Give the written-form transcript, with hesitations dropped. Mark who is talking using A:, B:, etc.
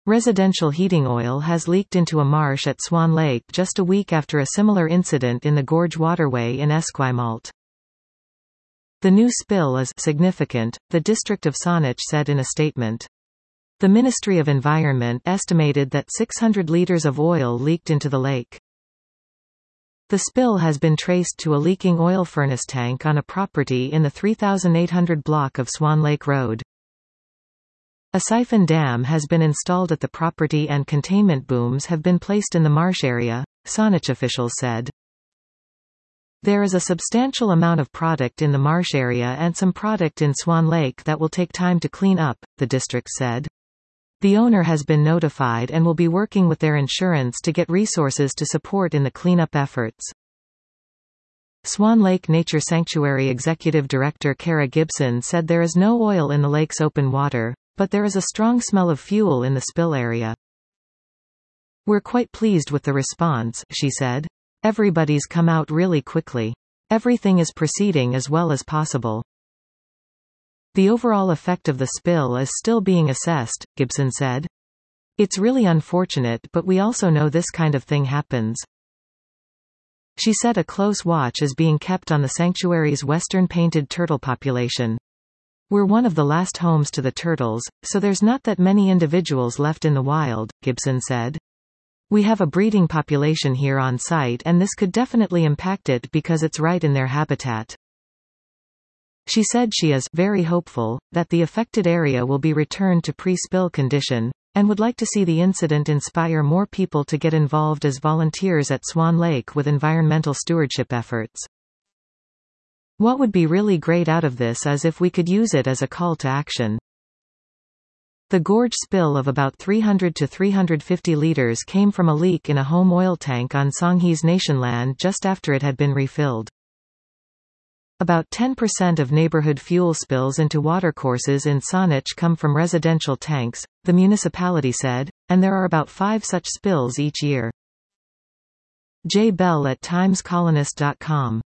A: Residential heating oil has leaked into a marsh at Swan Lake just a week after a similar incident in the Gorge Waterway in Esquimalt. The new spill is significant, the district of Saanich said in a statement. The Ministry of Environment estimated that 600 liters of oil leaked into the lake. The spill has been traced to a leaking oil furnace tank on a property in the 3800 block of Swan Lake Road. A siphon dam has been installed at the property and containment booms have been placed in the marsh area, Saanich officials said. There is a substantial amount of product in the marsh area and some product in Swan Lake that will take time to clean up, the district said. The owner has been notified and will be working with their insurance to get resources to support in the cleanup efforts. Swan Lake Nature Sanctuary Executive Director Kara Gibson said there is no oil in the lake's open water, but there is a strong smell of fuel in the spill area. We're quite pleased with the response, she said. Everybody's come out really quickly. Everything is proceeding as well as possible. The overall effect of the spill is still being assessed, Gibson said. It's really unfortunate, but we also know this kind of thing happens. She said a close watch is being kept on the sanctuary's western painted turtle population. We're one of the last homes to the turtles, so there's not that many individuals left in the wild, Gibson said. We have a breeding population here on site and this could definitely impact it because it's right in their habitat. She said she is very hopeful that the affected area will be returned to pre-spill condition, and would like to see the incident inspire more people to get involved as volunteers at Swan Lake with environmental stewardship efforts. What would be really great out of this is if we could use it as a call to action. The gorge spill of about 300 to 350 liters came from a leak in a home oil tank on Songhees Nation land just after it had been refilled. About 10% of neighborhood fuel spills into watercourses in Saanich come from residential tanks, the municipality said, and there are about 5 such spills each year. Jay Bell at TimesColonist.com